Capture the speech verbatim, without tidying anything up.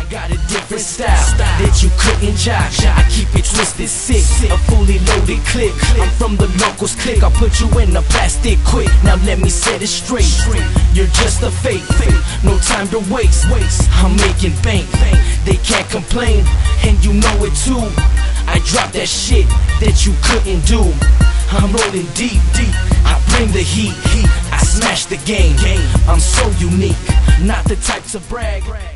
got a different style that you couldn't judge. I keep it twisted sick, a fully loaded clip. I'm from the locals click, I'll put you in a plastic quick. Now let me set it straight, you're just a fake, no time to waste. I'm making bank, they can't complain, and you know it too. I drop that shit that you couldn't do. I'm rolling deep, deep. I bring the heat, heat. I smash the game. I'm so unique, not the type to brag.